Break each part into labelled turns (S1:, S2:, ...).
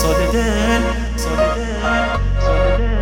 S1: ساده دل، ساده دل، ساده دل.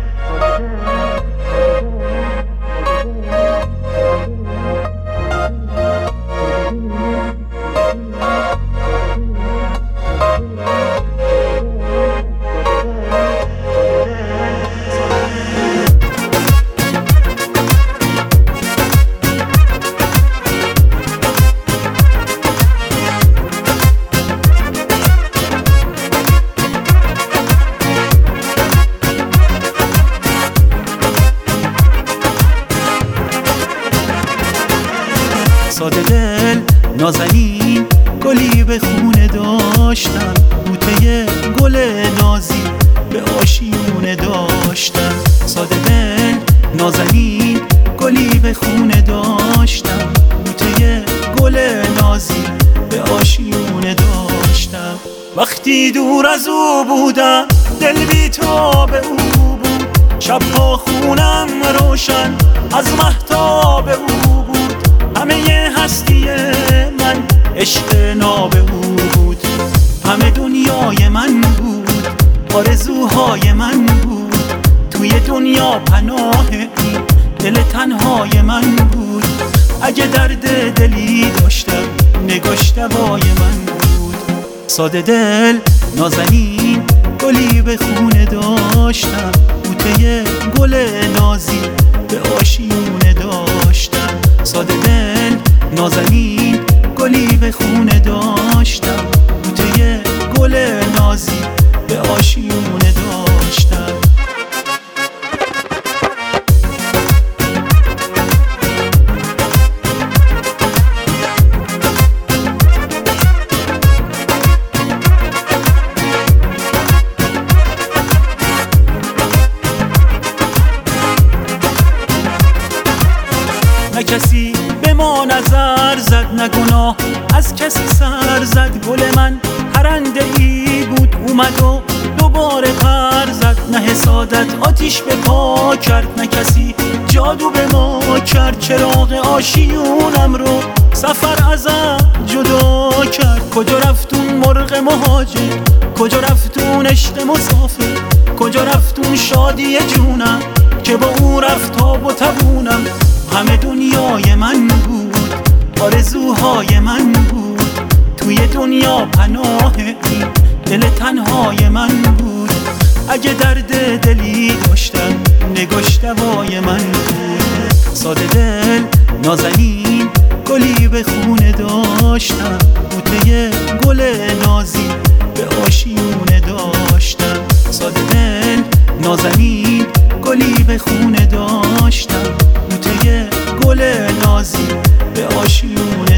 S1: ساده دل نازنین گلی به خونه داشتم، بوته گل نازی به آشیونه داشتم. ساده دل نازنین گلی به خونه داشتم، بوته گل نازی به آشیونه داشتم. وقتی دور از او بودم دل بی تاب او بود، شبها خونم روشن از مهتاب او بود. همه هستی من عشق ناب او بود، همه دنیای من بود، آرزوهای من بود. توی دنیا پناه این دل تنهای من بود. اگه درد دلی داشتم نگاش دوای من بود. ساده دل نازنین گلی به خونه داشتم، بوته گل نازی به آشیونه داشتم. ساده دل نازنین گلی به خونه داشتم، بوته گل نازی به آشیونه داشتم. نه کسی به ما نظر زد، نه گناه از کسی سر زد. گل من پرنده ای بود اومد و دوباره پر زد. نه حسادت آتیش به پا کرد، نه کسی جادو به ما کرد. چراغ آشیونم رو سفر ازم جدا کرد. کجا رفتون مرغ مهاجر، کجا رفتون عشق مسافر، کجا رفتون شادی جونم که با او رفتاب و تبونم. همه دنیای من بود، آرزوهای من بود. توی دنیا پناه این دل تنهای من بود. اگه درد دلی داشتم نگاش دوای من بود. ساده دل نازنین گلی به خونه داشتم، بوته گل نازی به آشیونه داشتم. ساده دل نازنین گلی به خونه داشتم، بوته گل نازی به آشیونه